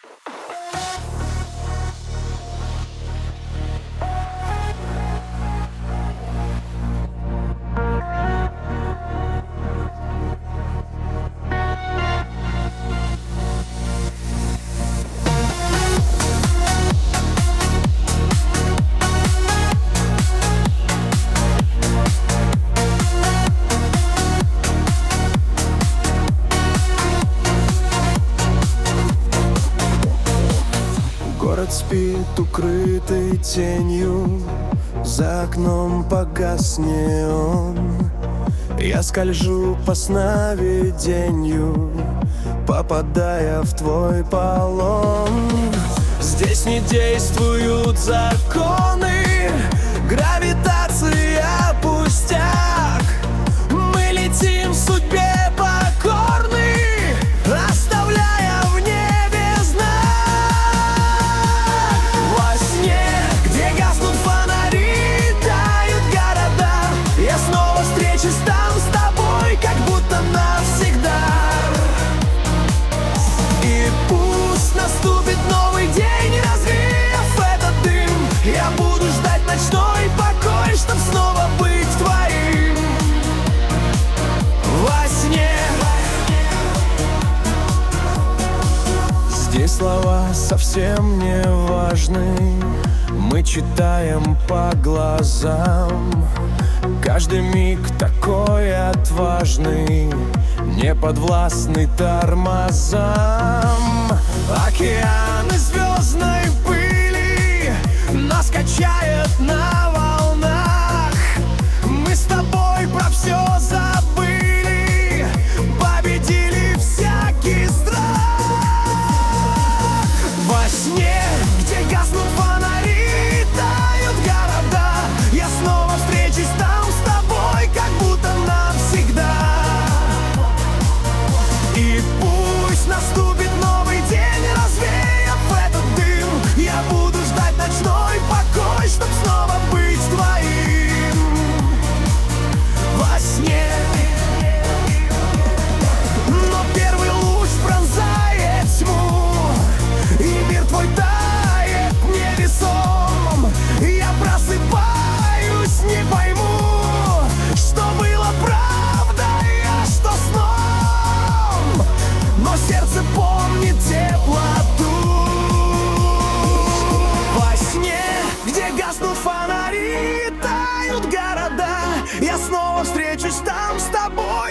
Город спит, укрытый тенью, за окном погас неон. Я скольжу по сновидению, попадая в твой полон. Здесь не действуют законы, гравитация пустяк. Мы летим судьбе покорны, оставляя в небе знак. Во сне, где гаснут фонари, тают города, я снова встречусь там с тобой, как будто навсегда. И пусть наступит новый день, развеяв этот дым, я буду ждать ночной покой, чтоб снова быть твоим. Во сне. Здесь слова совсем не важны, мы читаем по глазам. Каждый миг такой отважный, не подвластный тормозам. Океаны звездной пыли нас качает на волнах. Мы с тобой про все забыли, победили всякий страх. Во сне, где гаснут фонари, тают города, я снова встречусь там с тобой, как будто навсегда. И пусть наступит новый день, развеяв этот дым, я буду ждать ночной покой, чтоб снова быть твоим. Во сне. Но первый луч пронзает тьму, и мир твой тает невесом. Я просыпаюсь, не пойму, что было правдой, а что сном. Но сердце помнит теплоту. Во сне, где гаснут фонари, тают города, я снова встречусь там с тобой,